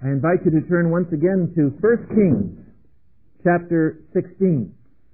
I invite you to turn once again to 1 Kings chapter 16.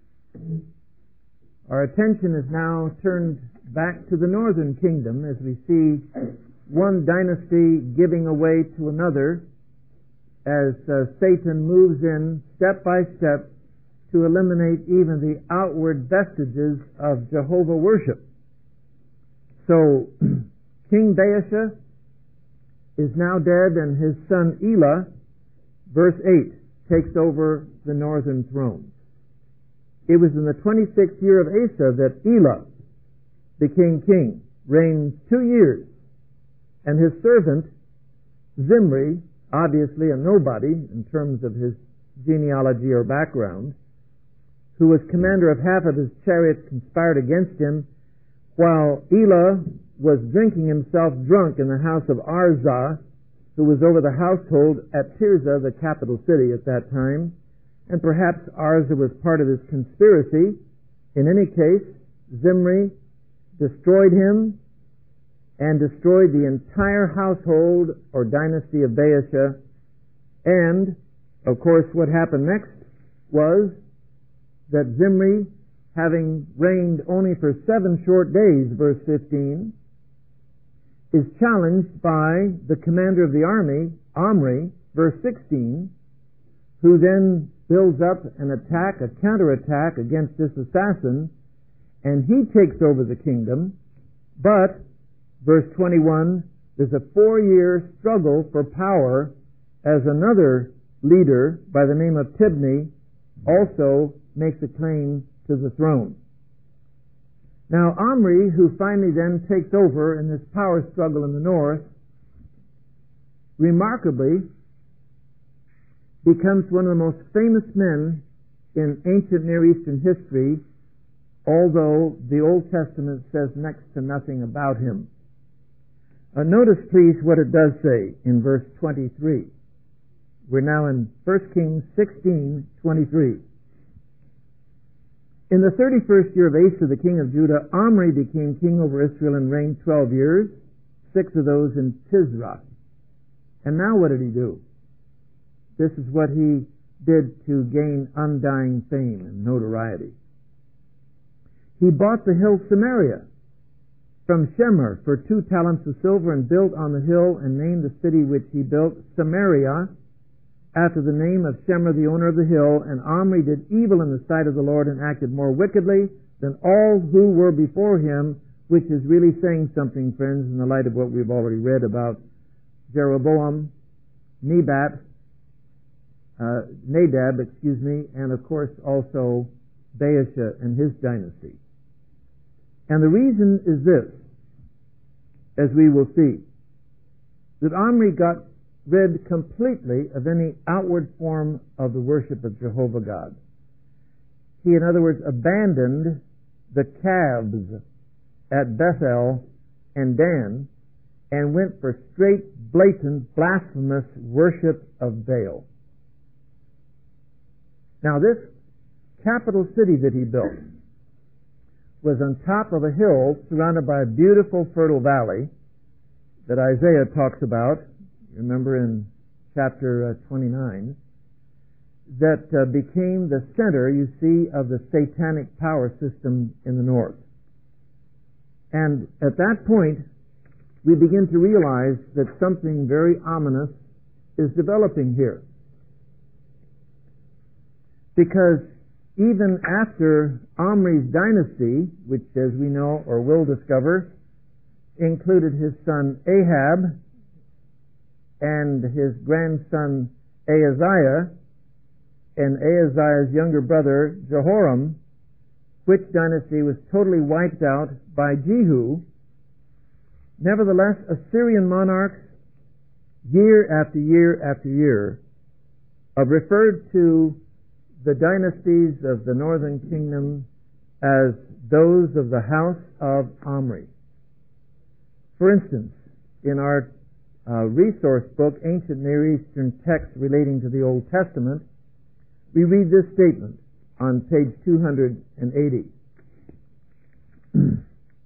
Our attention is now turned back to the northern kingdom as we see one dynasty giving away to another as Satan moves in step by step to eliminate even the outward vestiges of Jehovah worship. So King Baasha is now dead, and his son Elah, verse 8, takes over the northern throne. It was in the 26th year of Asa that Elah became king, reigned 2 years, and his servant Zimri, obviously a nobody in terms of his genealogy or background, who was commander of half of his chariots, conspired against him, while Elah was drinking himself drunk in the house of Arzah, who was over the household at Tirzah, the capital city at that time, and perhaps Arzah was part of his conspiracy. In any case, Zimri destroyed him and destroyed the entire household or dynasty of Baasha. And, of course, what happened next was that Zimri, having reigned only for 7 short days, verse 15, is challenged by the commander of the army, Omri, verse 16, who then builds up an attack, a counterattack against this assassin, and he takes over the kingdom. But, verse 21, there's a 4-year struggle for power as another leader by the name of Tibni also makes a claim to the throne. Now, Omri, who finally then takes over in this power struggle in the north, remarkably becomes one of the most famous men in ancient Near Eastern history, although the Old Testament says next to nothing about him. Notice, please, what it does say in verse 23. We're now in 1 Kings 16:23. In the 31st year of Asa, the king of Judah, Omri became king over Israel and reigned 12 years, 6 of those in Tisra. And now what did he do? This is what he did to gain undying fame and notoriety. He bought the hill Samaria from Shemer for 2 talents of silver and built on the hill and named the city which he built Samaria, after the name of Shemer, the owner of the hill. And Omri did evil in the sight of the Lord and acted more wickedly than all who were before him, which is really saying something, friends, in the light of what we've already read about Jeroboam, Nadab, and of course also Baasha and his dynasty. And the reason is this, as we will see, that Omri got rid completely of any outward form of the worship of Jehovah God. He, in other words, abandoned the calves at Bethel and Dan and went for straight, blatant, blasphemous worship of Baal. Now, this capital city that he built was on top of a hill surrounded by a beautiful fertile valley that Isaiah talks about. Remember in chapter 29, that became the center, you see, of the satanic power system in the north. And at that point, we begin to realize that something very ominous is developing here. Because even after Omri's dynasty, which, as we know or will discover, included his son Ahab and his grandson Ahaziah, and Ahaziah's younger brother Jehoram, which dynasty was totally wiped out by Jehu. Nevertheless, Assyrian monarchs, year after year after year, have referred to the dynasties of the northern kingdom as those of the house of Omri. For instance, in our resource book, Ancient Near Eastern Texts Relating to the Old Testament, we read this statement on page 280.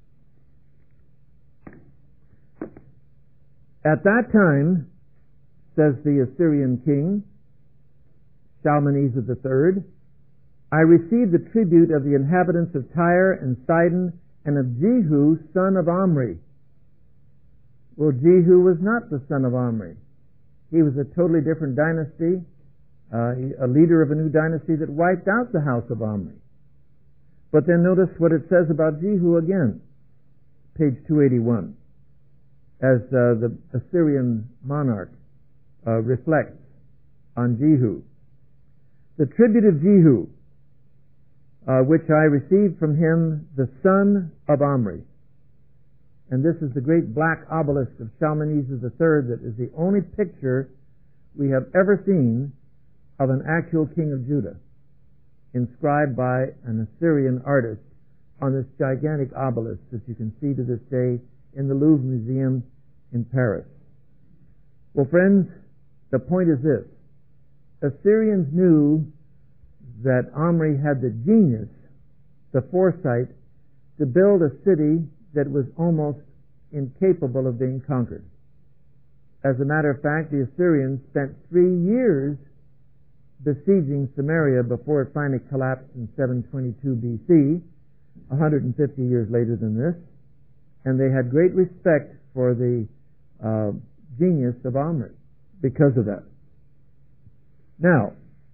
At that time, says the Assyrian king, Shalmaneser III, I received the tribute of the inhabitants of Tyre and Sidon and of Jehu, son of Omri. Well, Jehu was not the son of Omri. He was a totally different dynasty, a leader of a new dynasty that wiped out the house of Omri. But then notice what it says about Jehu again, page 281, as the Assyrian monarch reflects on Jehu. The tribute of Jehu, which I received from him, the son of Omri. And this is the great black obelisk of Shalmaneser III that is the only picture we have ever seen of an actual king of Judah, inscribed by an Assyrian artist on this gigantic obelisk that you can see to this day in the Louvre Museum in Paris. Well, friends, the point is this. Assyrians knew that Omri had the genius, the foresight, to build a city that was almost incapable of being conquered. As a matter of fact, the Assyrians spent 3 years besieging Samaria before it finally collapsed in 722 BC, 150 years later than this, and they had great respect for the genius of Omri because of that. Now,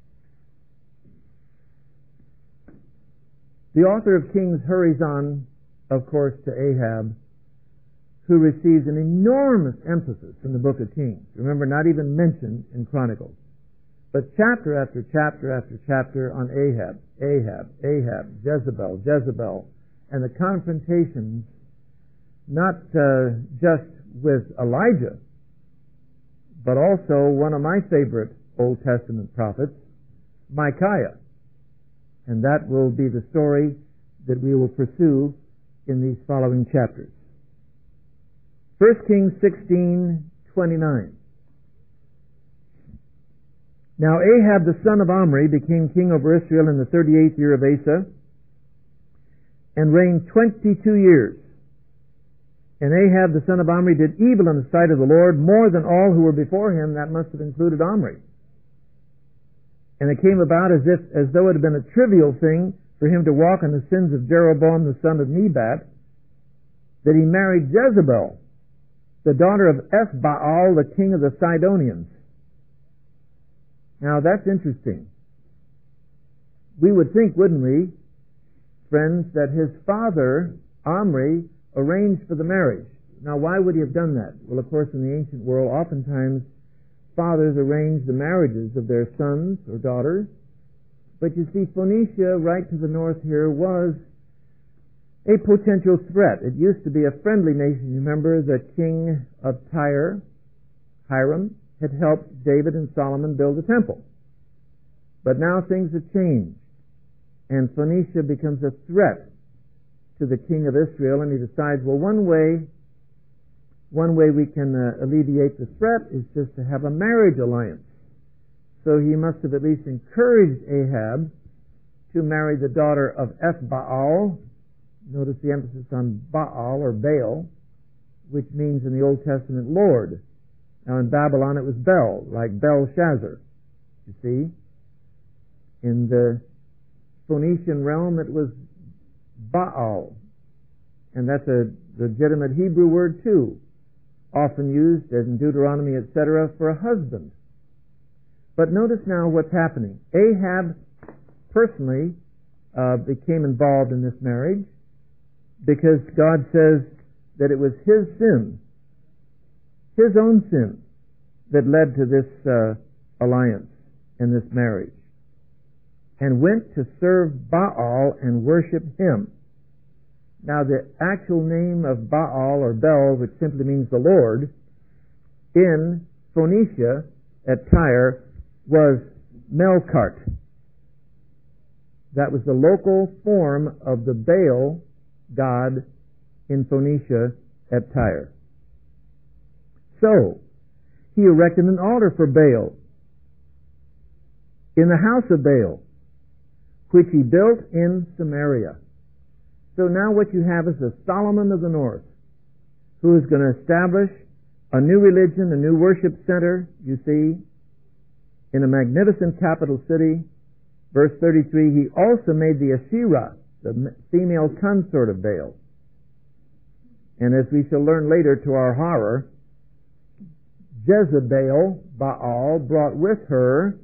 the author of Kings hurries on, of course, to Ahab, who receives an enormous emphasis in the book of Kings. Remember, not even mentioned in Chronicles. But chapter after chapter after chapter on Ahab, Jezebel, and the confrontations, not just with Elijah, but also one of my favorite Old Testament prophets, Micaiah. And that will be the story that we will pursue in these following chapters. 1 Kings 16:29. Now Ahab the son of Omri became king over Israel in the 38th year of Asa, and reigned 22 years. And Ahab the son of Omri did evil in the sight of the Lord more than all who were before him. That must have included Omri. And it came about as though it had been a trivial thing for him to walk in the sins of Jeroboam the son of Nebat, that he married Jezebel, the daughter of Ethbaal, the king of the Sidonians. Now that's interesting. We would think, wouldn't we, friends, that his father, Omri, arranged for the marriage. Now why would he have done that? Well, of course, in the ancient world, oftentimes fathers arranged the marriages of their sons or daughters. But you see, Phoenicia, right to the north here, was a potential threat. It used to be a friendly nation. Remember, the king of Tyre, Hiram, had helped David and Solomon build the temple. But now things have changed, and Phoenicia becomes a threat to the king of Israel, and he decides, well, one way we can alleviate the threat is just to have a marriage alliance. So he must have at least encouraged Ahab to marry the daughter of Ethbaal. Notice the emphasis on Baal or Baal, which means in the Old Testament Lord. Now in Babylon it was Bel, like Belshazzar. You see? In the Phoenician realm it was Baal. And that's a legitimate Hebrew word too, often used in Deuteronomy, etc., for a husband. But notice now what's happening. Ahab personally became involved in this marriage because God says that it was his sin, his own sin, that led to this alliance and this marriage, and went to serve Baal and worship him. Now the actual name of Baal or Bel, which simply means the Lord, in Phoenicia at Tyre was Melkart. That was the local form of the Baal god in Phoenicia at Tyre. So, he erected an altar for Baal in the house of Baal, which he built in Samaria. So now what you have is the Solomon of the north, who is going to establish a new religion, a new worship center, you see, in a magnificent capital city. Verse 33, he also made the Asherah, the female consort of Baal. And as we shall learn later to our horror, Jezebel, Baal, brought with her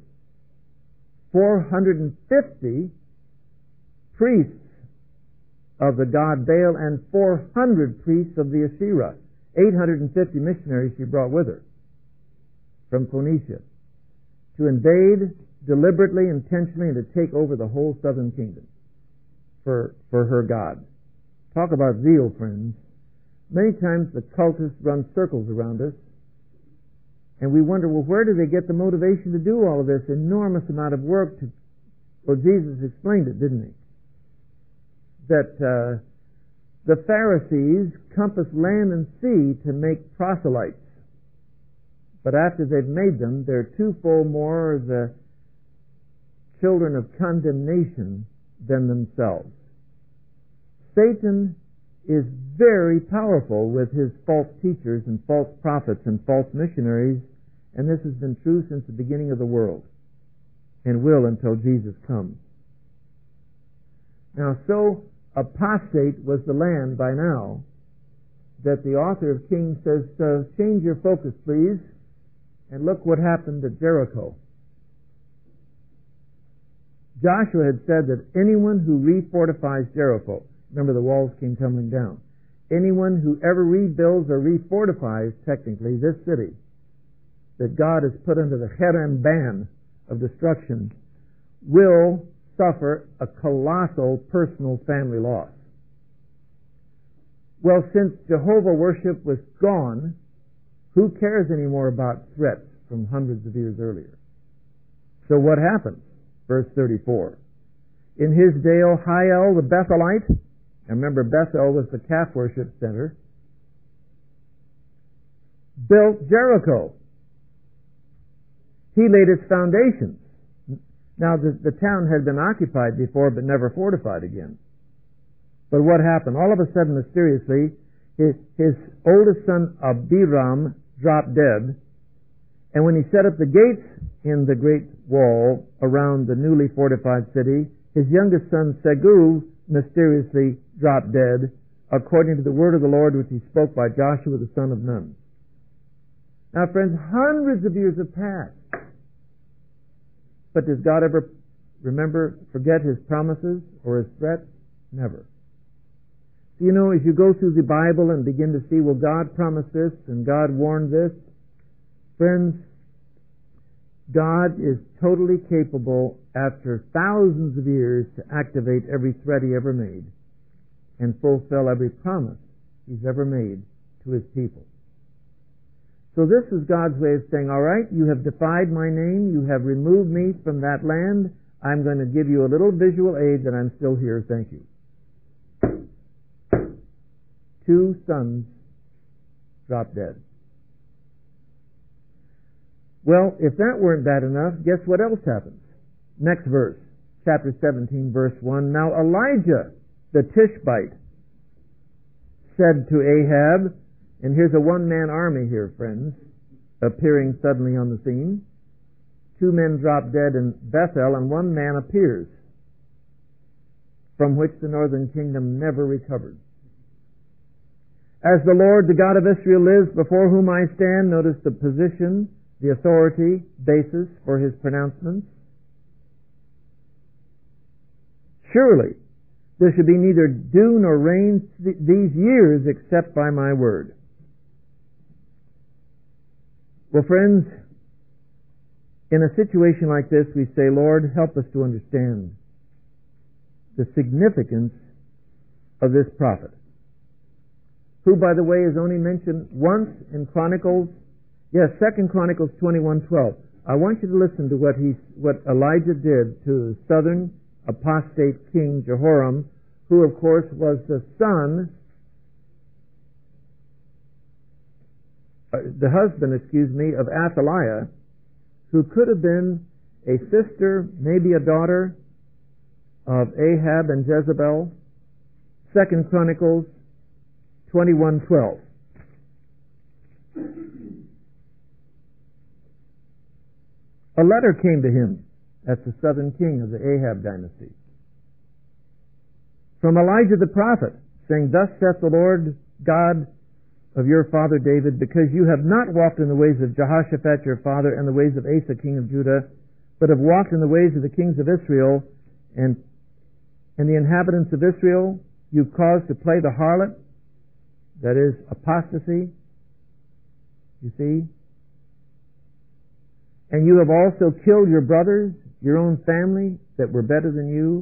450 priests of the god Baal and 400 priests of the Asherah. 850 missionaries she brought with her from Phoenicia to invade deliberately, intentionally, and to take over the whole southern kingdom for her god. Talk about zeal, friends. Many times the cultists run circles around us, and we wonder, well, where do they get the motivation to do all of this enormous amount of work? Well, Jesus explained it, didn't he? That the Pharisees compass land and sea to make proselytes. But after they've made them, they're twofold more the children of condemnation than themselves. Satan is very powerful with his false teachers and false prophets and false missionaries, and this has been true since the beginning of the world and will until Jesus comes. Now, so apostate was the land by now that the author of Kings says, change your focus, please, and look what happened at Jericho. Joshua had said that anyone who refortifies Jericho, remember the walls came tumbling down, anyone who ever rebuilds or refortifies, technically, this city that God has put under the Herem ban of destruction will suffer a colossal personal family loss. Well, since Jehovah worship was gone, who cares anymore about threats from hundreds of years earlier? So what happened? Verse 34. In his day, Hiel the Bethelite, and remember Bethel was the calf worship center, built Jericho. He laid its foundations. Now, the town had been occupied before, but never fortified again. But what happened? All of a sudden, mysteriously, his oldest son, Abiram, dropped dead. And when he set up the gates in the great wall around the newly fortified city, his youngest son, Segub, mysteriously dropped dead, according to the word of the Lord which he spoke by Joshua the son of Nun. Now, friends, hundreds of years have passed. But does God ever forget his promises or his threats? Never. So, you know, as you go through the Bible and begin to see, well, God promised this and God warned this, friends, God is totally capable after thousands of years to activate every threat he ever made and fulfill every promise he's ever made to his people. So this is God's way of saying, all right, you have defied my name, you have removed me from that land, I'm going to give you a little visual aid that I'm still here, thank you. 2 sons dropped dead. Well, if that weren't bad enough, guess what else happens? Next verse, chapter 17, verse 1. Now Elijah, the Tishbite, said to Ahab, and here's a one-man army here, friends, appearing suddenly on the scene. 2 men drop dead in Bethel, and 1 man appears, from which the northern kingdom never recovered. As the Lord, the God of Israel, lives, before whom I stand, notice the position, the authority, basis for his pronouncements. Surely there should be neither dew nor rain these years except by my word. Well, friends, in a situation like this, we say, Lord, help us to understand the significance of this prophet, who, by the way, is only mentioned once in Chronicles. Yes, 2 Chronicles 21:12. I want you to listen to what Elijah did to the southern apostate king Jehoram, who, of course, was the husband of Athaliah, who could have been a sister, maybe a daughter of Ahab and Jezebel. 2 Chronicles 21:12. a letter came to him. That's the southern king of the Ahab dynasty. From Elijah the prophet, saying, Thus saith the Lord God of your father David, because you have not walked in the ways of Jehoshaphat your father and the ways of Asa king of Judah, but have walked in the ways of the kings of Israel, and the inhabitants of Israel you've caused to play the harlot, that is, apostasy, you see? And you have also killed your brothers, your own family, that were better than you.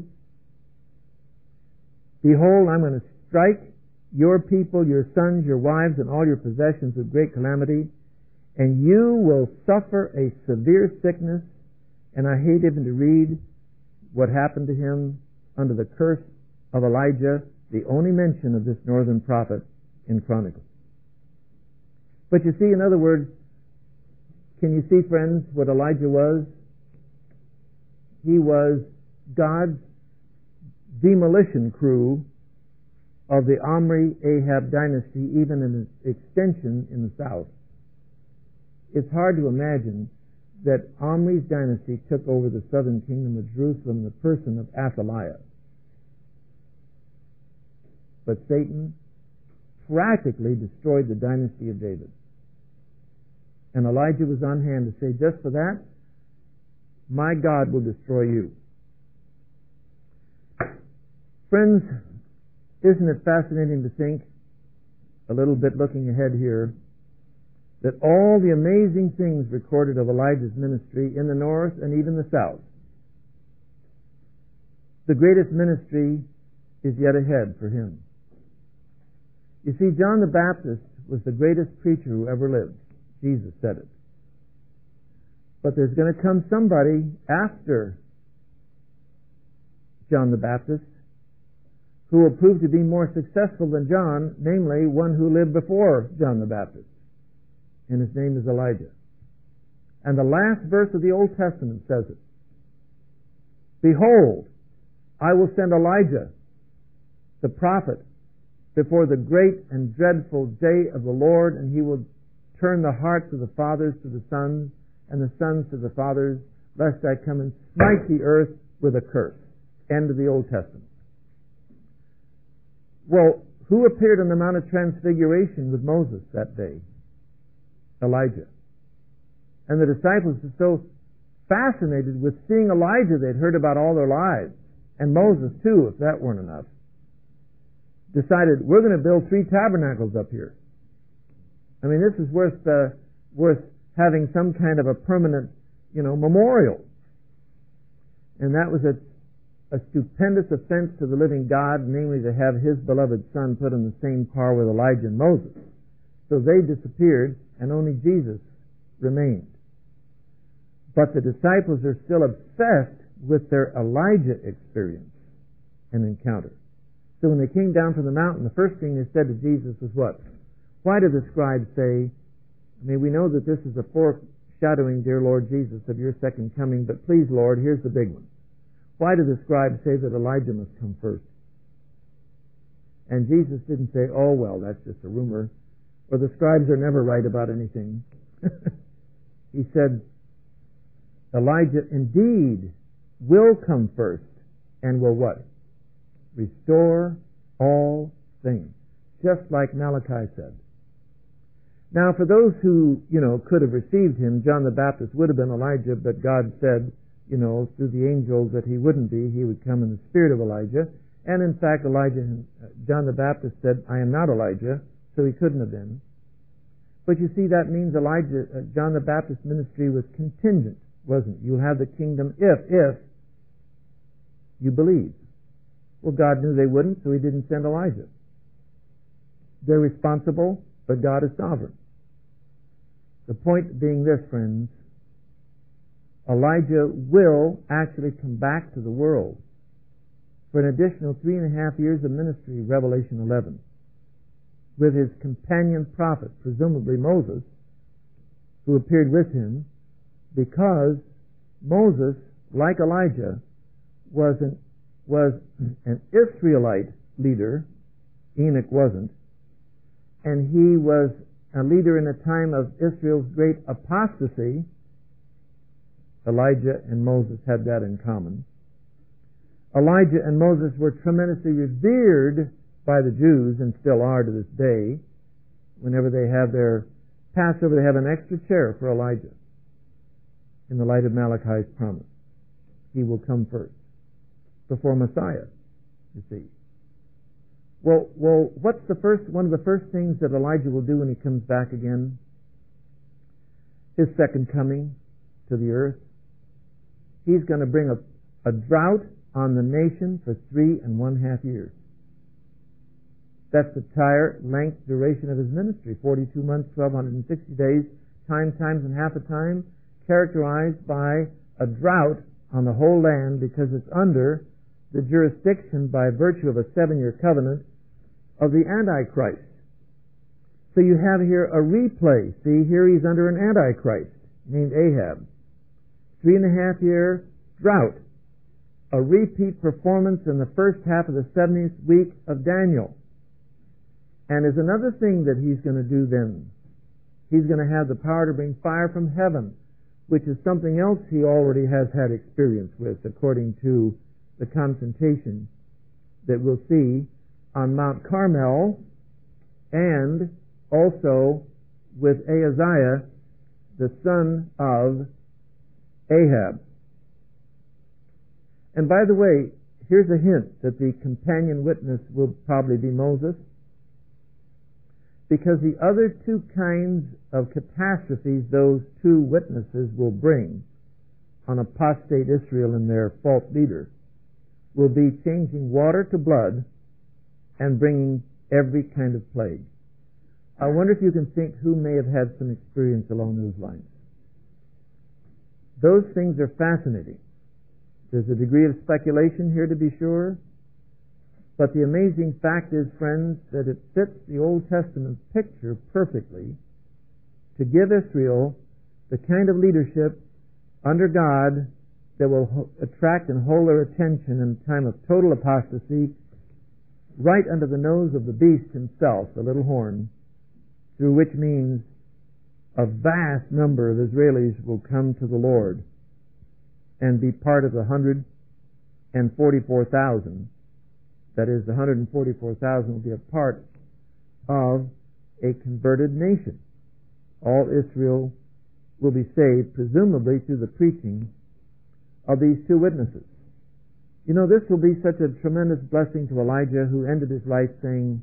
Behold, I'm going to strike your people, your sons, your wives, and all your possessions with great calamity, and you will suffer a severe sickness. And I hate even to read what happened to him under the curse of Elijah, the only mention of this northern prophet in Chronicles. But you see, in other words, can you see, friends, what Elijah was? He was God's demolition crew of the Omri-Ahab dynasty, even in its extension in the south. It's hard to imagine that Omri's dynasty took over the southern kingdom of Jerusalem in the person of Athaliah. But Satan practically destroyed the dynasty of David. And Elijah was on hand to say, just for that, my God will destroy you. Friends, isn't it fascinating to think, a little bit looking ahead here, that all the amazing things recorded of Elijah's ministry in the north and even the south, the greatest ministry is yet ahead for him. You see, John the Baptist was the greatest preacher who ever lived. Jesus said it. But there's going to come somebody after John the Baptist who will prove to be more successful than John, namely one who lived before John the Baptist. And his name is Elijah. And the last verse of the Old Testament says it. Behold, I will send Elijah, the prophet, before the great and dreadful day of the Lord, and he will turn the hearts of the fathers to the sons, and the sons to the fathers, lest I come and smite the earth with a curse. End of the Old Testament. Well, who appeared on the Mount of Transfiguration with Moses that day? Elijah. And the disciples were so fascinated with seeing Elijah, they'd heard about all their lives, and Moses too, if that weren't enough, decided, we're going to build 3 tabernacles up here. I mean, this is worth having some kind of a permanent, memorial. And that was a stupendous offense to the living God, namely to have his beloved son put in the same car with Elijah and Moses. So they disappeared, and only Jesus remained. But the disciples are still obsessed with their Elijah experience and encounter. So when they came down from the mountain, the first thing they said to Jesus was what? Why do the scribes say, we know that this is a foreshadowing, dear Lord Jesus, of your second coming, but please, Lord, here's the big one. Why do the scribes say that Elijah must come first? And Jesus didn't say, oh, well, that's just a rumor, or the scribes are never right about anything. He said, Elijah indeed will come first and will what? Restore all things, just like Malachi said. Now, for those who, could have received him, John the Baptist would have been Elijah, but God said, through the angels that he wouldn't be. He would come in the spirit of Elijah. And in fact, John the Baptist said, I am not Elijah, so he couldn't have been. But you see, that means John the Baptist's ministry was contingent, wasn't it? You'll have the kingdom if you believe. Well, God knew they wouldn't, so he didn't send Elijah. They're responsible, but God is sovereign. The point being this, friends, Elijah will actually come back to the world for an additional 3.5 years of ministry, Revelation 11, with his companion prophet, presumably Moses, who appeared with him, because Moses, like Elijah, was an Israelite leader. Enoch wasn't. And he was a leader in a time of Israel's great apostasy. Elijah and Moses had that in common. Elijah and Moses were tremendously revered by the Jews and still are to this day. Whenever they have their Passover, they have an extra chair for Elijah in the light of Malachi's promise. He will come first before Messiah, you see. Well, what's one of the first things that Elijah will do when he comes back again? His second coming to the earth. He's going to bring a drought on the nation for 3.5 years. That's the entire length duration of his ministry, 42 months, 1,260 days, times and half a time, characterized by a drought on the whole land because it's under the jurisdiction by virtue of a 7-year covenant of the Antichrist. So you have here a replay. See, here he's under an Antichrist named Ahab. 3.5 year drought. A repeat performance in the first half of the 70th week of Daniel. And there's another thing that he's going to do then. He's going to have the power to bring fire from heaven, which is something else he already has had experience with, according to the confrontation that we'll see on Mount Carmel and also with Ahaziah, the son of Ahab. And by the way, here's a hint that the companion witness will probably be Moses, because the other two kinds of catastrophes those two witnesses will bring on apostate Israel and their false leader will be changing water to blood and bringing every kind of plague. I wonder if you can think who may have had some experience along those lines. Those things are fascinating. There's a degree of speculation here, to be sure, but the amazing fact is, friends, that it fits the Old Testament picture perfectly to give Israel the kind of leadership under God that will attract and hold their attention in a time of total apostasy right under the nose of the beast himself, the little horn, through which means a vast number of Israelis will come to the Lord and be part of the 144,000. That is, the 144,000 will be a part of a converted nation. All Israel will be saved, presumably through the preaching of these two witnesses. You know, this will be such a tremendous blessing to Elijah, who ended his life saying,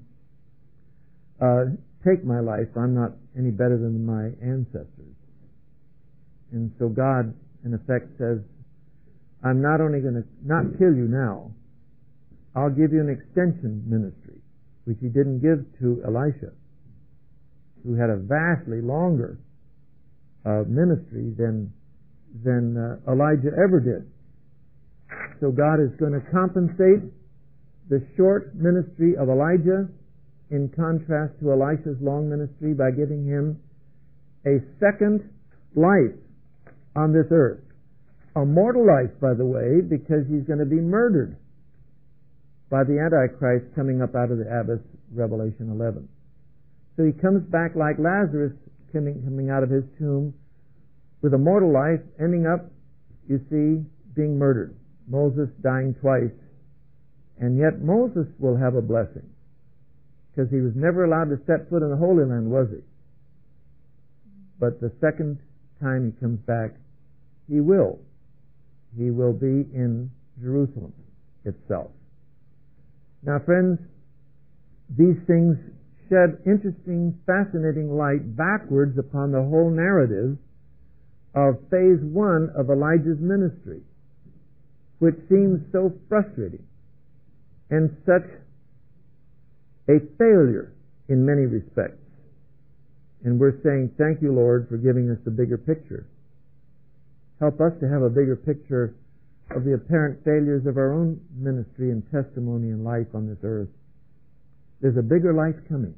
take my life, I'm not any better than my ancestors. And so God, in effect, says, I'm not only going to not kill you now, I'll give you an extension ministry, which he didn't give to Elisha, who had a vastly longer ministry than Elijah ever did. So God is going to compensate the short ministry of Elijah in contrast to Elisha's long ministry by giving him a second life on this earth. A mortal life, by the way, because he's going to be murdered by the Antichrist coming up out of the abyss, Revelation 11. So he comes back like Lazarus coming out of his tomb with a mortal life, ending up, you see, being murdered. Moses dying twice. And yet Moses will have a blessing, because he was never allowed to set foot in the Holy Land, was he? But the second time he comes back, he will. He will be in Jerusalem itself. Now, friends, these things shed interesting, fascinating light backwards upon the whole narrative of phase 1 of Elijah's ministry, which seems so frustrating and such a failure in many respects. And we're saying, thank you, Lord, for giving us the bigger picture. Help us to have a bigger picture of the apparent failures of our own ministry and testimony and life on this earth. There's a bigger life coming,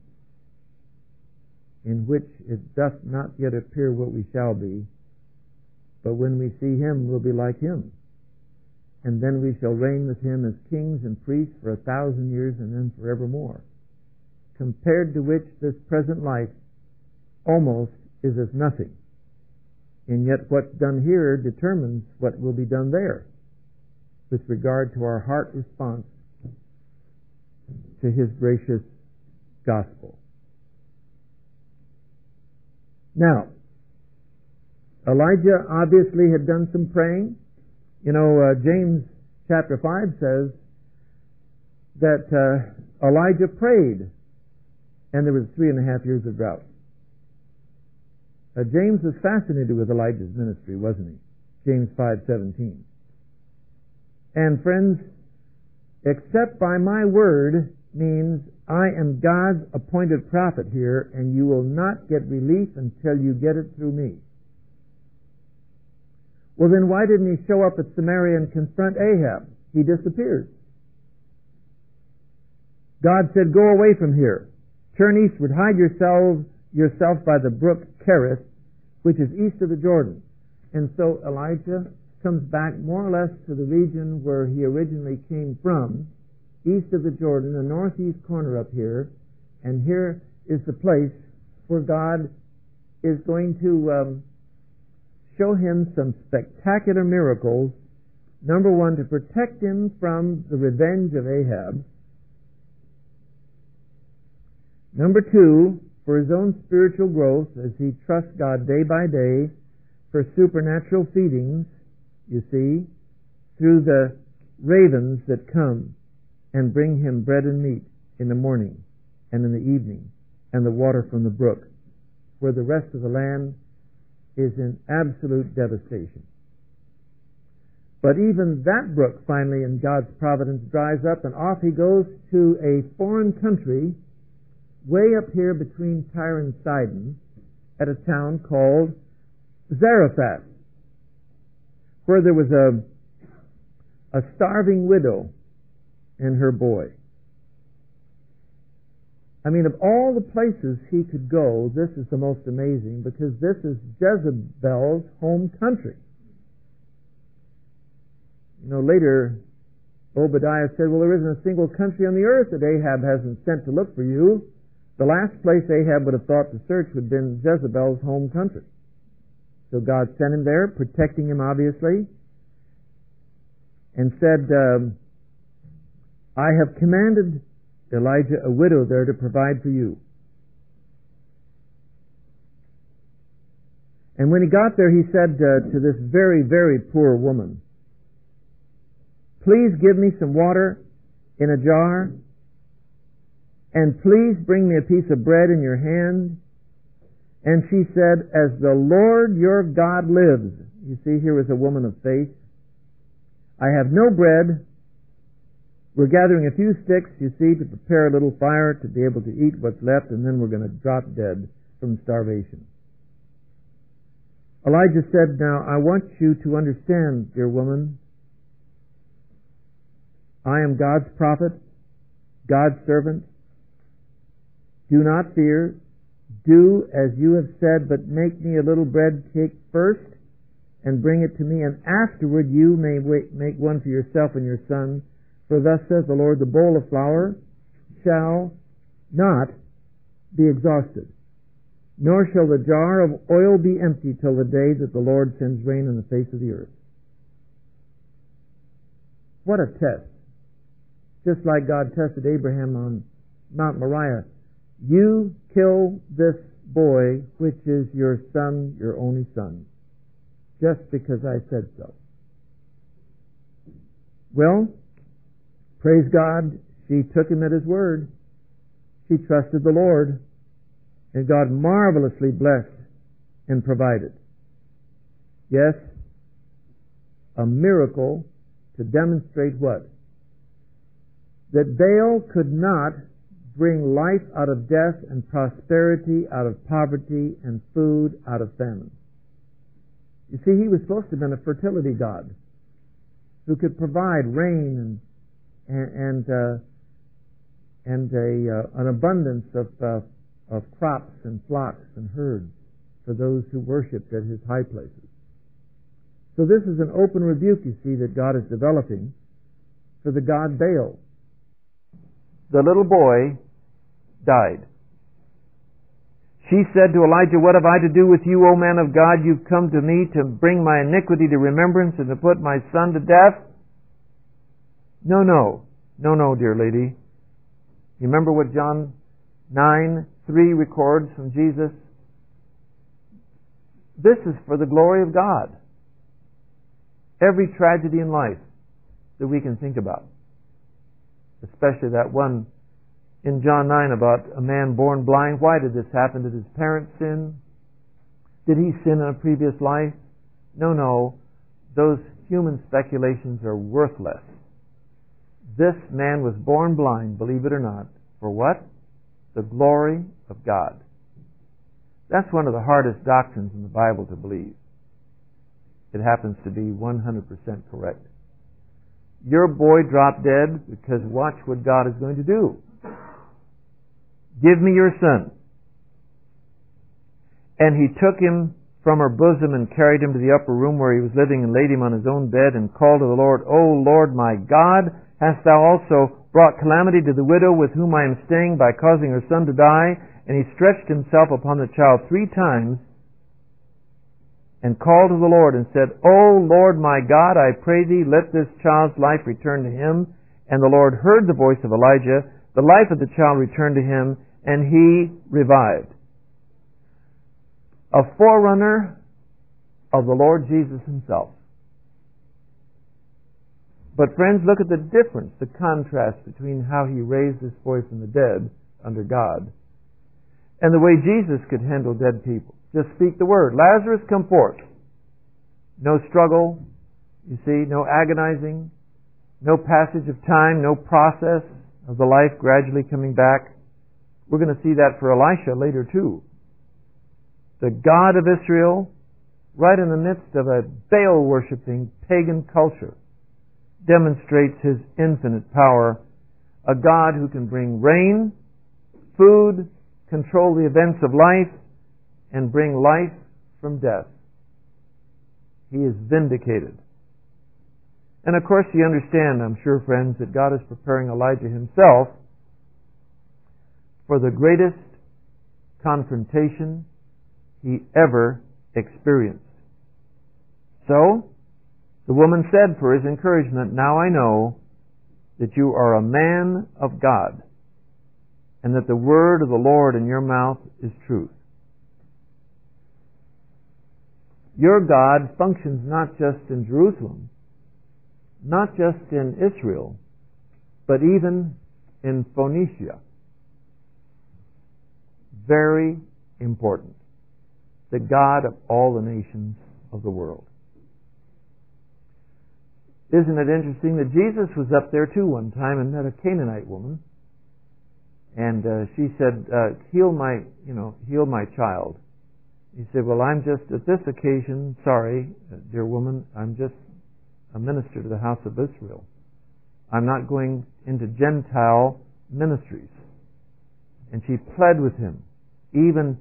in which it doth not yet appear what we shall be, but when we see him, we'll be like him. And then we shall reign with him as kings and priests for 1,000 years and then forevermore, compared to which this present life almost is as nothing. And yet what's done here determines what will be done there with regard to our heart response to His gracious gospel. Now, Elijah obviously had done some praying. You know, James chapter 5 says that Elijah prayed, and there was 3.5 years of drought. James was fascinated with Elijah's ministry, wasn't he? James 5:17. And friends, except by my word means I am God's appointed prophet here, and you will not get relief until you get it through me. Well, then why didn't he show up at Samaria and confront Ahab? He disappeared. God said, go away from here. Turn eastward. Hide yourself by the brook Kerith, which is east of the Jordan. And so Elijah comes back more or less to the region where he originally came from, east of the Jordan, the northeast corner up here. And here is the place where God is going to show him some spectacular miracles. Number one, to protect him from the revenge of Ahab. Number two, for his own spiritual growth as he trusts God day by day for supernatural feedings, you see, through the ravens that come and bring him bread and meat in the morning and in the evening, and the water from the brook, where the rest of the land is in absolute devastation. But even that brook finally in God's providence dries up, and off he goes to a foreign country way up here between Tyre and Sidon at a town called Zarephath, where there was a starving widow and her boy. I mean, of all the places he could go, this is the most amazing, because this is Jezebel's home country. You know, later Obadiah said, well, there isn't a single country on the earth that Ahab hasn't sent to look for you. The last place Ahab would have thought to search would have been Jezebel's home country. So God sent him there, protecting him obviously, and said, I have commanded Elijah, a widow there, to provide for you. And when he got there, he said to this very, very poor woman, please give me some water in a jar, and please bring me a piece of bread in your hand. And she said, as the Lord your God lives. You see, here was a woman of faith. I have no bread. We're gathering a few sticks, you see, to prepare a little fire to be able to eat what's left, and then we're going to drop dead from starvation. Elijah said, now, I want you to understand, dear woman, I am God's prophet, God's servant. Do not fear. Do as you have said, but make me a little bread cake first and bring it to me, and afterward you may make one for yourself and your son. For thus says the Lord, the bowl of flour shall not be exhausted, nor shall the jar of oil be empty till the day that the Lord sends rain on the face of the earth. What a test. Just like God tested Abraham on Mount Moriah. You kill this boy, which is your son, your only son, just because I said so. Well, praise God, she took him at his word. She trusted the Lord, and God marvelously blessed and provided. Yes, a miracle to demonstrate what? That Baal could not bring life out of death and prosperity out of poverty and food out of famine. You see, he was supposed to have been a fertility god who could provide rain and an abundance of crops and flocks and herds for those who worshipped at his high places. So this is an open rebuke, you see, that God is developing for the god Baal. The little boy died. She said to Elijah, "What have I to do with you, O man of God? You've come to me to bring my iniquity to remembrance and to put my son to death." No, dear lady. You remember what John 9:3 records from Jesus? This is for the glory of God. Every tragedy in life that we can think about, especially that one in John 9 about a man born blind. Why did this happen? Did his parents sin? Did he sin in a previous life? No. Those human speculations are worthless. This man was born blind, believe it or not. For what? The glory of God. That's one of the hardest doctrines in the Bible to believe. It happens to be 100% correct. Your boy dropped dead because watch what God is going to do. Give me your son. And he took him from her bosom and carried him to the upper room where he was living and laid him on his own bed and called to the Lord, "O Lord my God, hast thou also brought calamity to the widow with whom I am staying by causing her son to die?" And he stretched himself upon the child 3 times and called to the Lord and said, "O Lord my God, I pray thee, let this child's life return to him." And the Lord heard the voice of Elijah. The life of the child returned to him, and he revived. A forerunner of the Lord Jesus himself. But friends, look at the difference, the contrast between how he raised this boy from the dead under God and the way Jesus could handle dead people. Just speak the word. "Lazarus, come forth." No struggle, you see, no agonizing, no passage of time, no process of the life gradually coming back. We're going to see that for Elisha later too. The God of Israel, right in the midst of a Baal-worshipping pagan culture, demonstrates His infinite power. A God who can bring rain, food, control the events of life, and bring life from death. He is vindicated. And of course you understand, I'm sure, friends, that God is preparing Elijah himself for the greatest confrontation he ever experienced. So, the woman said for his encouragement, "Now I know that you are a man of God, and that the word of the Lord in your mouth is truth." Your God functions not just in Jerusalem, not just in Israel, but even in Phoenicia. Very important. The God of all the nations of the world. Isn't it interesting that Jesus was up there too one time and met a Canaanite woman, and she said, heal my child. He said, "Well, I'm just, at this occasion, sorry, dear woman, I'm just a minister to the house of Israel. I'm not going into Gentile ministries." And she pled with him. Even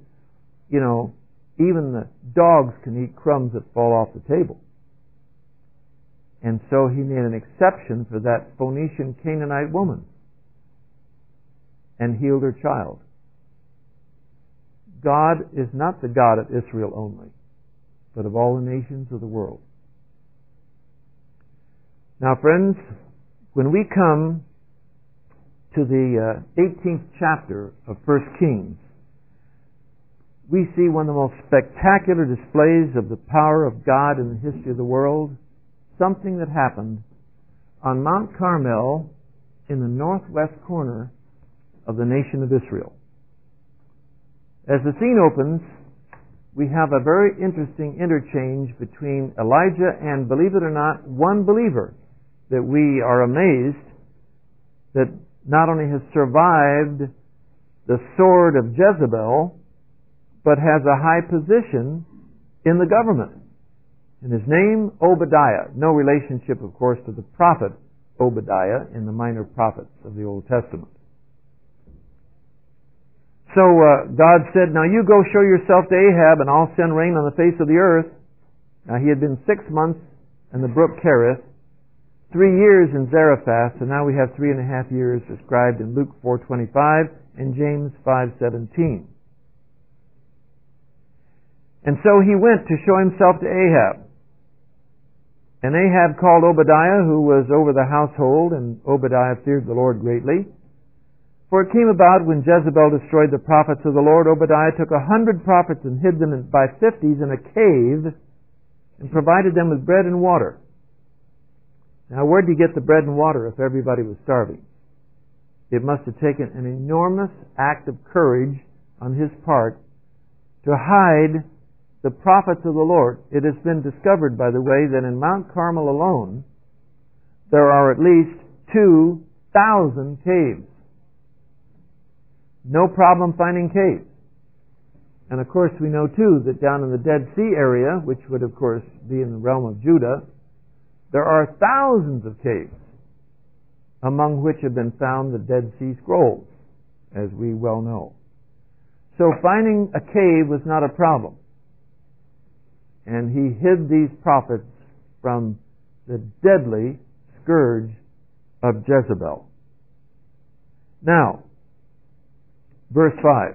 the dogs can eat crumbs that fall off the table. And so he made an exception for that Phoenician Canaanite woman and healed her child. God is not the God of Israel only, but of all the nations of the world. Now, friends, when we come to the 18th chapter of 1 Kings, we see one of the most spectacular displays of the power of God in the history of the world, something that happened on Mount Carmel in the northwest corner of the nation of Israel. As the scene opens, we have a very interesting interchange between Elijah and, believe it or not, one believer that we are amazed that not only has survived the sword of Jezebel, but has a high position in the government. And his name, Obadiah. No relationship, of course, to the prophet Obadiah in the minor prophets of the Old Testament. So God said, "Now you go show yourself to Ahab, and I'll send rain on the face of the earth." Now he had been 6 months in the brook Cherith, 3 years in Zarephath, and now we have 3.5 years described in Luke 4:25 and James 5:17. And so he went to show himself to Ahab. And Ahab called Obadiah, who was over the household, and Obadiah feared the Lord greatly. For it came about when Jezebel destroyed the prophets of the Lord, Obadiah took 100 prophets and hid them by 50s in a cave and provided them with bread and water. Now, where did he get the bread and water if everybody was starving? It must have taken an enormous act of courage on his part to hide the prophets of the Lord. It has been discovered, by the way, that in Mount Carmel alone, there are at least 2,000 caves. No problem finding caves. And of course we know too that down in the Dead Sea area, which would of course be in the realm of Judah, there are thousands of caves, among which have been found the Dead Sea Scrolls, as we well know. So finding a cave was not a problem. And he hid these prophets from the deadly scourge of Jezebel. Now, verse 5.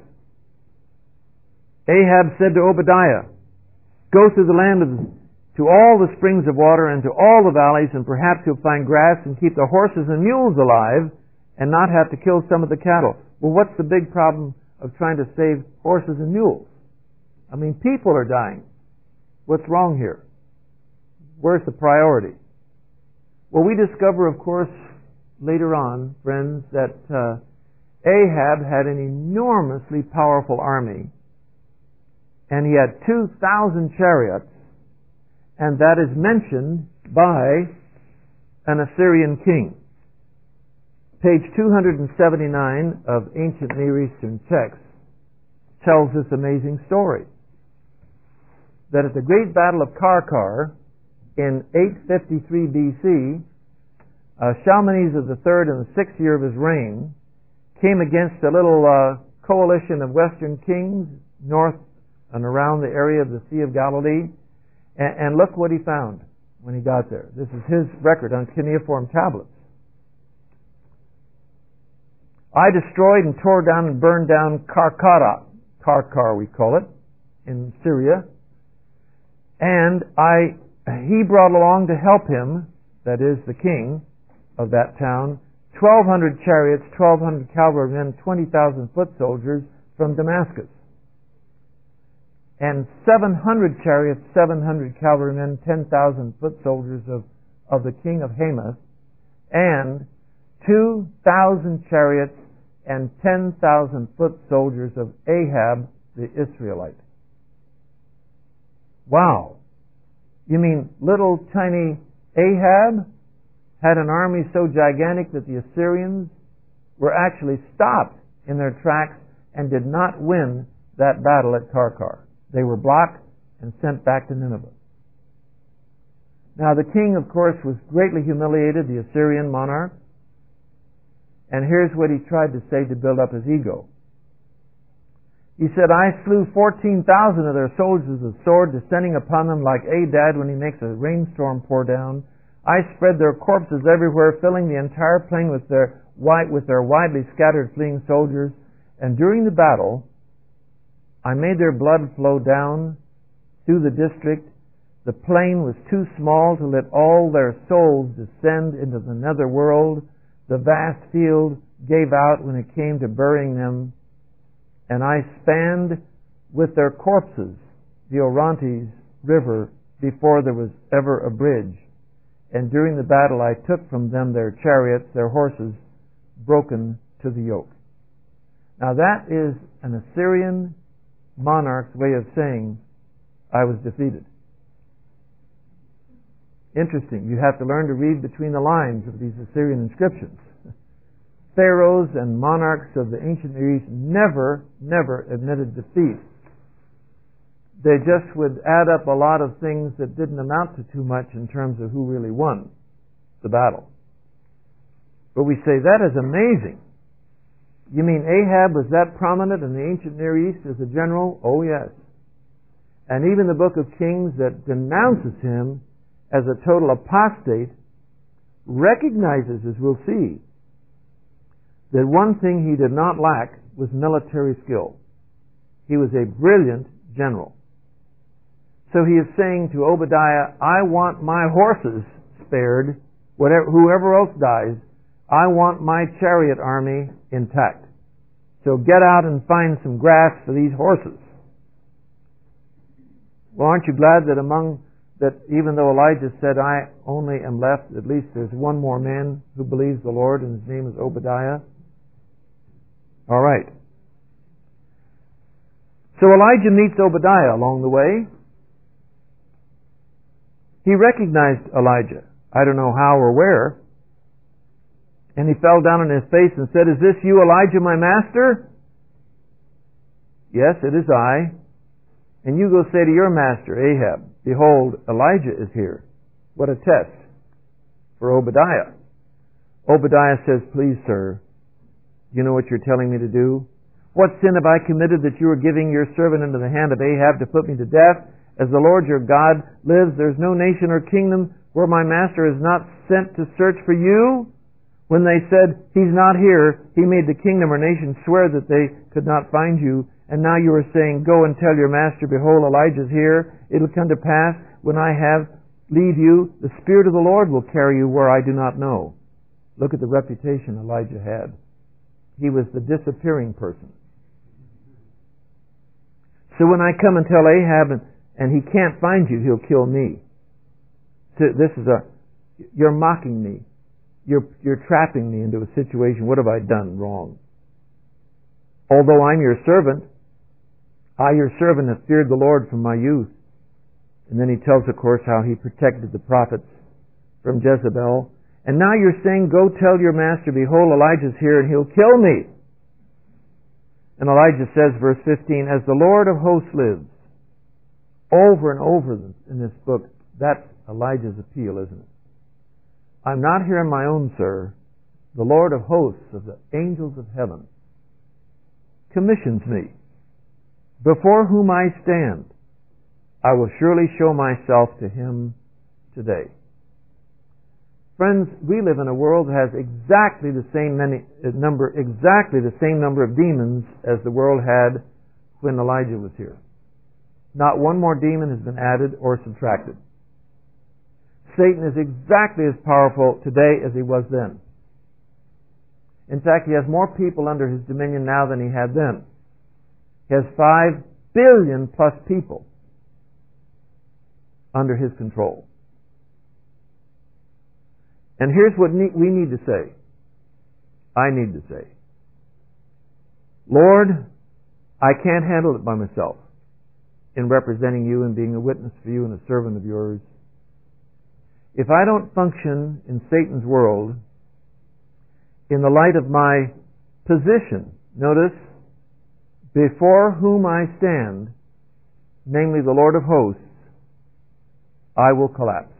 Ahab said to Obadiah, "Go through the land to all the springs of water and to all the valleys, and perhaps you'll find grass and keep the horses and mules alive and not have to kill some of the cattle." Well, what's the big problem of trying to save horses and mules? I mean, people are dying. What's wrong here? Where's the priority? Well, we discover, of course, later on, friends, that Ahab had an enormously powerful army, and he had 2,000 chariots, and that is mentioned by an Assyrian king. Page 279 of Ancient Near Eastern texts tells this amazing story. That at the great battle of Karkar in 853 BC, Shalmaneser III in the 6th year of his reign came against a little coalition of western kings north and around the area of the Sea of Galilee. And look what he found when he got there. This is his record on cuneiform tablets. "I destroyed and tore down and burned down Karkar we call it, in Syria. And he brought along to help him," that is the king of that town, 1,200 chariots, 1,200 cavalrymen, 20,000 foot soldiers from Damascus. And 700 chariots, 700 cavalrymen, 10,000 foot soldiers of the king of Hamath, and 2,000 chariots and 10,000 foot soldiers of Ahab the Israelite. Wow. You mean little tiny Ahab had an army so gigantic that the Assyrians were actually stopped in their tracks and did not win that battle at Karkar. They were blocked and sent back to Nineveh. Now the king, of course, was greatly humiliated, the Assyrian monarch. And here's what he tried to say to build up his ego. He said, "I slew 14,000 of their soldiers with the sword, descending upon them like Adad when he makes a rainstorm pour down. I spread their corpses everywhere, filling the entire plain with their widely scattered fleeing soldiers. And during the battle, I made their blood flow down through the district. The plain was too small to let all their souls descend into the nether world. The vast field gave out when it came to burying them. And I spanned with their corpses the Orontes River before there was ever a bridge. And during the battle I took from them their chariots, their horses, broken to the yoke." Now that is an Assyrian monarch's way of saying, "I was defeated." Interesting. You have to learn to read between the lines of these Assyrian inscriptions. Pharaohs and monarchs of the ancient Near East never admitted defeat. They just would add up a lot of things that didn't amount to too much in terms of who really won the battle. But we say, that is amazing. You mean Ahab was that prominent in the ancient Near East as a general? Oh yes. And even the book of Kings that denounces him as a total apostate recognizes, as we'll see, that one thing he did not lack was military skill. He was a brilliant general. So he is saying to Obadiah, I want my horses spared. Whoever else dies, I want my chariot army intact. So get out and find some grass for these horses. Well, aren't you glad that even though Elijah said, I only am left, at least there's one more man who believes the Lord, and his name is Obadiah? All right. So Elijah meets Obadiah along the way. He recognized Elijah. I don't know how or where. And he fell down on his face and said, Is this you, Elijah, my master? Yes, it is I. And you go say to your master, Ahab, Behold, Elijah is here. What a test for Obadiah. Obadiah says, Please, sir, you know what you're telling me to do? What sin have I committed that you are giving your servant into the hand of Ahab to put me to death? As the Lord your God lives, there's no nation or kingdom where my master is not sent to search for you. When they said, He's not here, he made the kingdom or nation swear that they could not find you. And now you are saying, Go and tell your master, Behold, Elijah's here. It'll come to pass when I leave you, the Spirit of the Lord will carry you where I do not know. Look at the reputation Elijah had. He was the disappearing person. So when I come and tell Ahab and he can't find you, he'll kill me. So you're mocking me. You're trapping me into a situation. What have I done wrong? Although I'm your servant, I, your servant, have feared the Lord from my youth. And then he tells, of course, how he protected the prophets from Jezebel. And now you're saying, Go tell your master, Behold, Elijah's here and he'll kill me. And Elijah says, verse 15, As the Lord of hosts lives. Over and over in this book, that's Elijah's appeal, isn't it? I'm not here on my own, sir. The Lord of hosts, of the angels of heaven, commissions me. Before whom I stand, I will surely show myself to him today. Friends, we live in a world that has exactly the same number of demons as the world had when Elijah was here. Not one more demon has been added or subtracted. Satan is exactly as powerful today as he was then. In fact, he has more people under his dominion now than he had then. He has 5 billion plus people under his control. And here's what we need to say. I need to say. Lord, I can't handle it by myself in representing you and being a witness for you and a servant of yours. If I don't function in Satan's world in the light of my position, notice, before whom I stand, namely the Lord of hosts, I will collapse.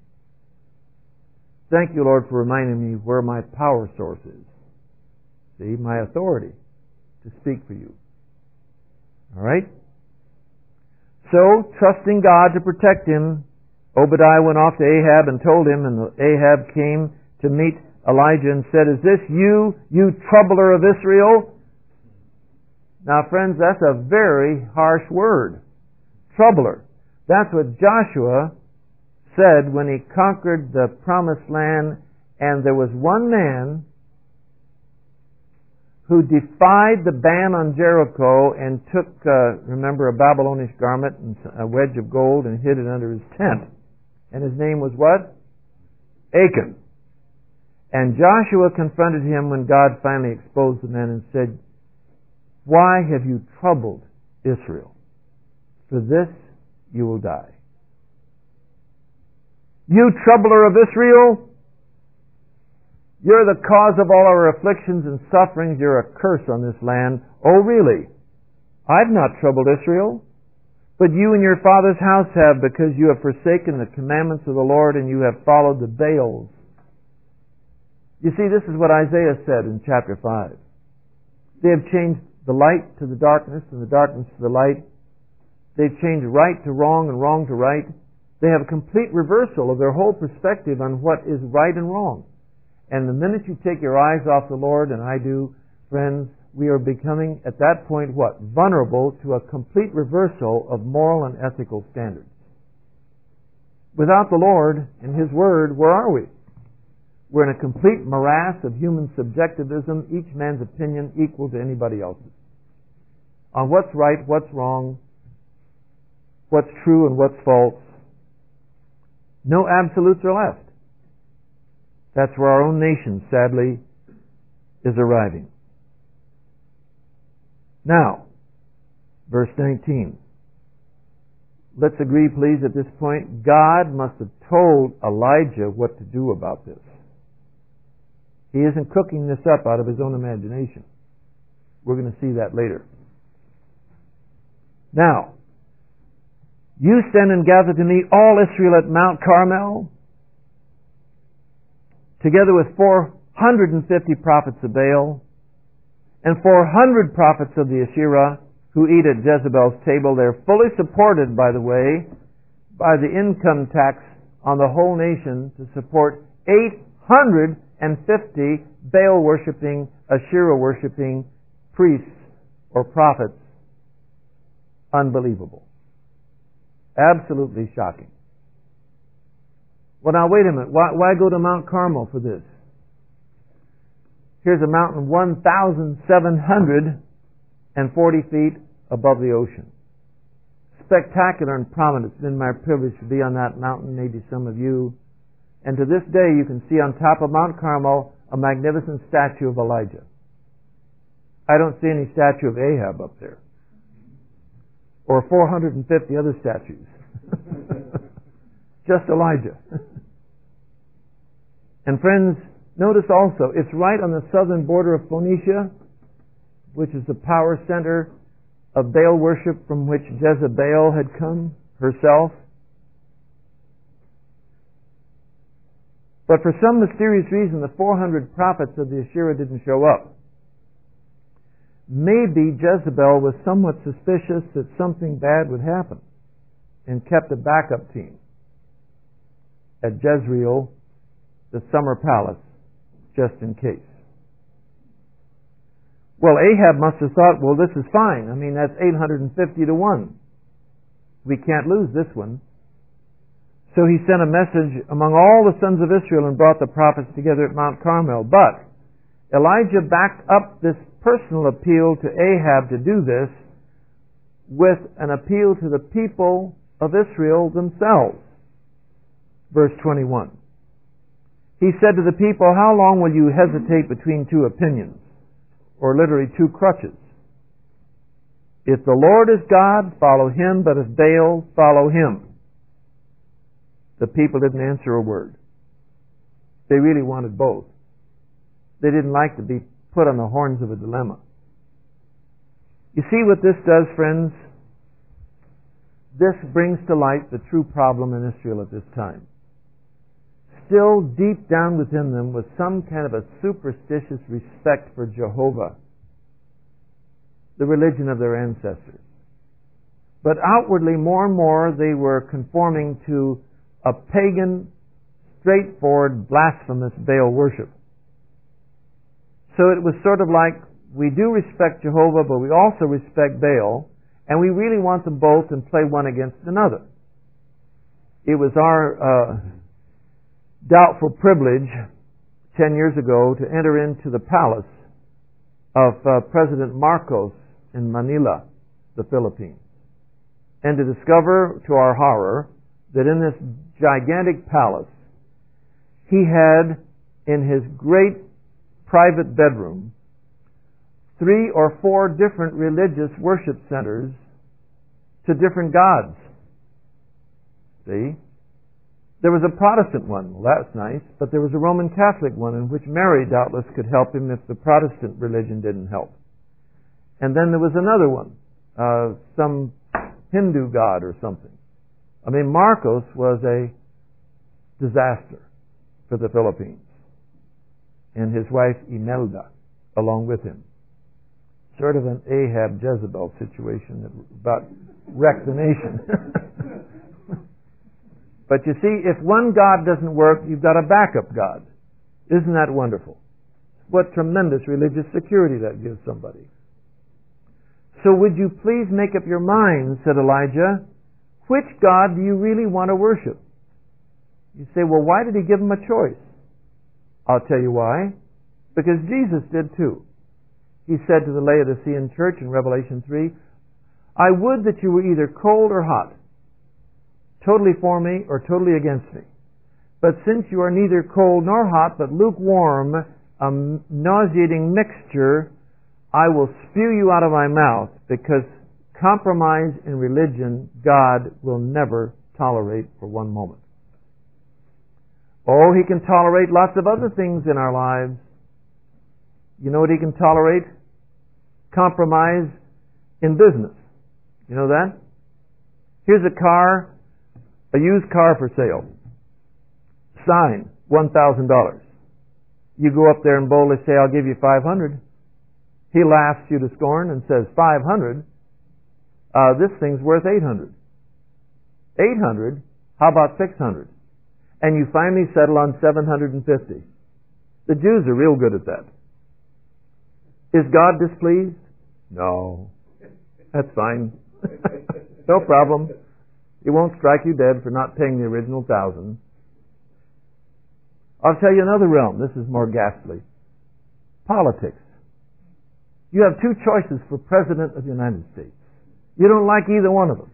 Thank you, Lord, for reminding me where my power source is. See, my authority to speak for you. All right? So, trusting God to protect him, Obadiah went off to Ahab and told him, and Ahab came to meet Elijah and said, Is this you troubler of Israel? Now, friends, that's a very harsh word. Troubler. That's what Joshua said when he conquered the promised land, and there was one man who defied the ban on Jericho and took, remember, a Babylonish garment and a wedge of gold and hid it under his tent. And his name was what? Achan. And Joshua confronted him when God finally exposed the man and said, Why have you troubled Israel? For this you will die. You troubler of Israel, you're the cause of all our afflictions and sufferings. You're a curse on this land. Oh, really? I've not troubled Israel. But you and your father's house have, because you have forsaken the commandments of the Lord and you have followed the Baals. You see, this is what Isaiah said in chapter 5. They have changed the light to the darkness and the darkness to the light. They've changed right to wrong and wrong to right. They have a complete reversal of their whole perspective on what is right and wrong. And the minute you take your eyes off the Lord, and I do, friends, we are becoming, at that point, what? Vulnerable to a complete reversal of moral and ethical standards. Without the Lord and His Word, where are we? We're in a complete morass of human subjectivism, each man's opinion equal to anybody else's. On what's right, what's wrong, what's true and what's false. No absolutes are left. That's where our own nation, sadly, is arriving. Now, verse 19. Let's agree, please, at this point. God must have told Elijah what to do about this. He isn't cooking this up out of his own imagination. We're going to see that later. Now, you send and gather to me all Israel at Mount Carmel, together with 450 prophets of Baal, and 400 prophets of the Asherah, who eat at Jezebel's table. They're fully supported, by the way, by the income tax on the whole nation to support 850 Baal-worshipping, Asherah-worshipping priests or prophets. Unbelievable. Absolutely shocking. Well, now, wait a minute. Why go to Mount Carmel for this? Here's a mountain 1,740 feet above the ocean. Spectacular and prominent. It's been my privilege to be on that mountain, maybe some of you. And to this day, you can see on top of Mount Carmel a magnificent statue of Elijah. I don't see any statue of Ahab up there. Or 450 other statues. Just Elijah. And friends, notice also, it's right on the southern border of Phoenicia, which is the power center of Baal worship from which Jezebel had come herself. But for some mysterious reason, the 400 prophets of the Asherah didn't show up. Maybe Jezebel was somewhat suspicious that something bad would happen and kept a backup team at Jezreel, the summer palace, just in case. Well, Ahab must have thought, well, this is fine. I mean, that's 850 to 1. We can't lose this one. So he sent a message among all the sons of Israel and brought the prophets together at Mount Carmel. But Elijah backed up this personal appeal to Ahab to do this with an appeal to the people of Israel themselves. Verse 21. He said to the people, how long will you hesitate between two opinions? Or literally two crutches. If the Lord is God, follow Him, but if Baal, follow him. The people didn't answer a word. They really wanted both. They didn't like to be put on the horns of a dilemma. You see what this does, friends? This brings to light the true problem in Israel at this time. Still deep down within them was some kind of a superstitious respect for Jehovah, the religion of their ancestors. But outwardly, more and more, they were conforming to a pagan, straightforward, blasphemous Baal worship. So it was sort of like, we do respect Jehovah, but we also respect Baal, and we really want them both and play one against another. It was our doubtful privilege 10 years ago to enter into the palace of President Marcos in Manila, the Philippines, and to discover, to our horror, that in this gigantic palace, he had in his great private bedroom 3 or 4 different religious worship centers to different gods. See? There was a Protestant one. Well, that's nice. But there was a Roman Catholic one in which Mary doubtless could help him if the Protestant religion didn't help. And then there was another one, some Hindu god or something. I mean, Marcos was a disaster for the Philippines. And his wife Imelda along with him. Sort of an Ahab Jezebel situation that about wrecked the nation. But you see, if one God doesn't work, you've got a backup God. Isn't that wonderful? What tremendous religious security that gives somebody. So would you please make up your mind, said Elijah, which God do you really want to worship? You say, well, why did he give them a choice? I'll tell you why. Because Jesus did too. He said to the Laodicean church in Revelation 3, I would that you were either cold or hot, totally for me or totally against me. But since you are neither cold nor hot, but lukewarm, a nauseating mixture, I will spew you out of my mouth, because compromise in religion, God will never tolerate for one moment. Oh, He can tolerate lots of other things in our lives. You know what He can tolerate? Compromise in business. You know that? Here's a car, a used car for sale. Sign, $1,000. You go up there and boldly say, I'll give you $500. He laughs you to scorn and says, $500? This thing's worth $800. $800? How about $600? And you finally settle on $750. The Jews are real good at that. Is God displeased? No. That's fine. No problem. He won't strike you dead for not paying the original $1,000. I'll tell you another realm. This is more ghastly. Politics. You have two choices for President of the United States. You don't like either one of them.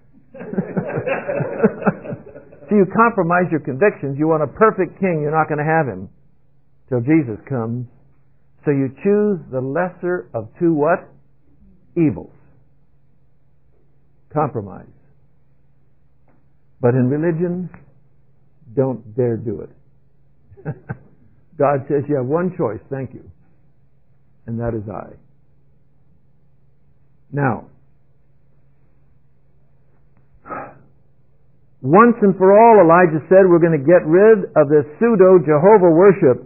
So you compromise your convictions. You want a perfect king. You're not going to have him till Jesus comes. So you choose the lesser of two what? Evils. Compromise. But in religion, don't dare do it. God says you have one choice, thank you. And that is I. Now, once and for all, Elijah said, we're going to get rid of this pseudo-Jehovah worship.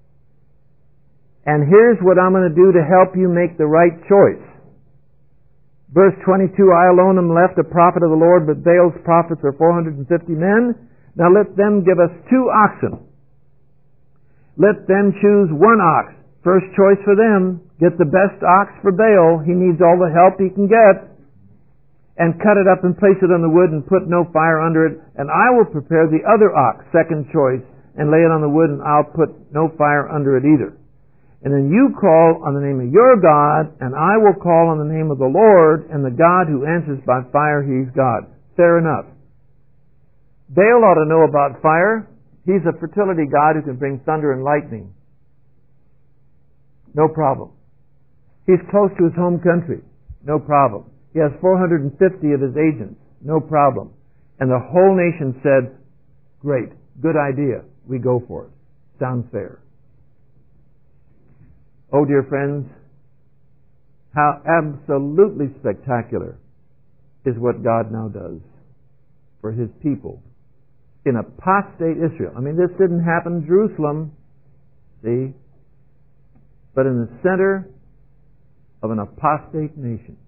And here's what I'm going to do to help you make the right choice. Verse 22, I alone am left a prophet of the Lord, but Baal's prophets are 450 men. Now let them give us 2 oxen. Let them choose 1 ox. First choice for them. Get the best ox for Baal. He needs all the help he can get. And cut it up and place it on the wood and put no fire under it. And I will prepare the other ox, second choice, and lay it on the wood, and I'll put no fire under it either. And then you call on the name of your God, and I will call on the name of the Lord, and the God who answers by fire, He's God. Fair enough. Baal ought to know about fire. He's a fertility god who can bring thunder and lightning. No problem. He's close to his home country. No problem. He has 450 of his agents. No problem. And the whole nation said, great, good idea. We go for it. Sounds fair. Oh, dear friends, how absolutely spectacular is what God now does for His people in apostate Israel. I mean, this didn't happen in Jerusalem, see, but in the center of an apostate nation.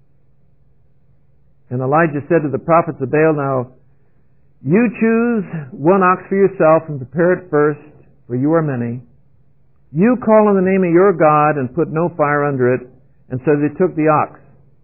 And Elijah said to the prophets of Baal, now, you choose 1 ox for yourself and prepare it first, for you are many. You call on the name of your God and put no fire under it. And so they took the ox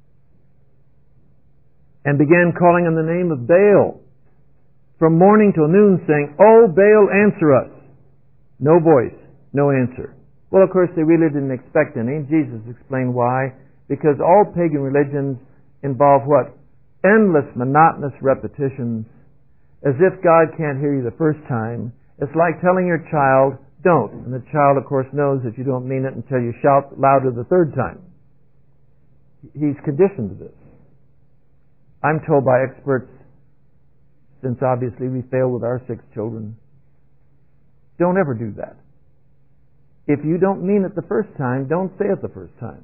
and began calling on the name of Baal from morning till noon, saying, "Oh, Baal, answer us." No voice, no answer. Well, of course, they really didn't expect any. Jesus explained why. Because all pagan religions involve what? Endless, monotonous repetitions. As if God can't hear you the first time. It's like telling your child, don't. And the child, of course, knows that you don't mean it until you shout louder the third time. He's conditioned to this. I'm told by experts, since obviously we fail with our 6 children, don't ever do that. If you don't mean it the first time, don't say it the first time.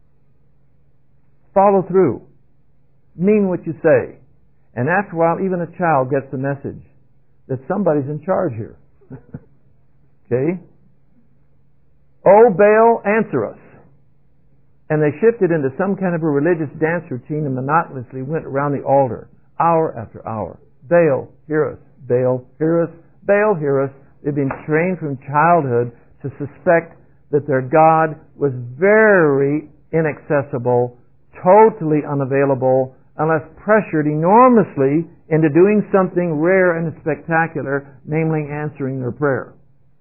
Follow through. Mean what you say. And after a while, even a child gets the message that somebody's in charge here. Okay? Oh, Baal, answer us. And they shifted into some kind of a religious dance routine and monotonously went around the altar, hour after hour. Baal, hear us. Baal, hear us. Baal, hear us. They've been trained from childhood to suspect that their God was very inaccessible, totally unavailable, unless pressured enormously into doing something rare and spectacular, namely answering their prayer.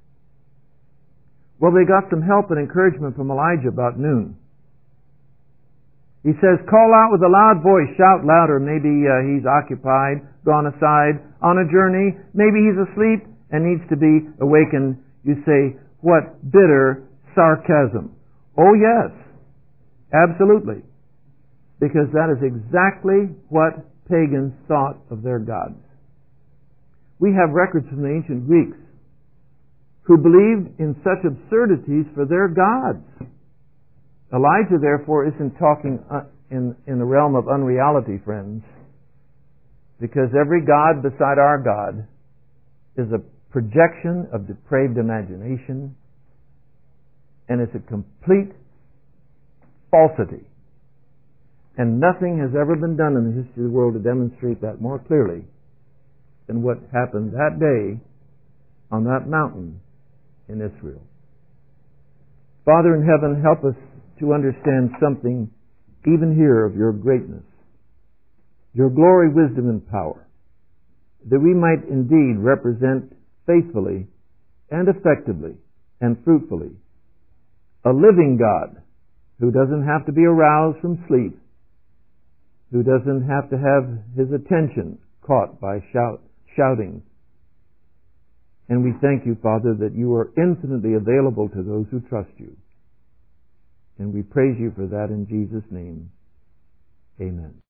Well, they got some help and encouragement from Elijah about noon. He says, call out with a loud voice, shout louder. Maybe he's occupied, gone aside, on a journey. Maybe he's asleep and needs to be awakened. You say, what bitter sarcasm. Oh yes, absolutely. Because that is exactly what pagans thought of their gods. We have records from the ancient Greeks who believed in such absurdities for their gods. Elijah, therefore, isn't talking in the realm of unreality, friends, because every god beside our God is a projection of depraved imagination, and it's a complete falsity. And nothing has ever been done in the history of the world to demonstrate that more clearly than what happened that day on that mountain in Israel. Father in heaven, help us to understand something even here of your greatness, your glory, wisdom, and power, that we might indeed represent faithfully and effectively and fruitfully a living God who doesn't have to be aroused from sleep, who doesn't have to have his attention caught by shouting. And we thank you, Father, that you are infinitely available to those who trust you. And we praise you for that in Jesus' name. Amen.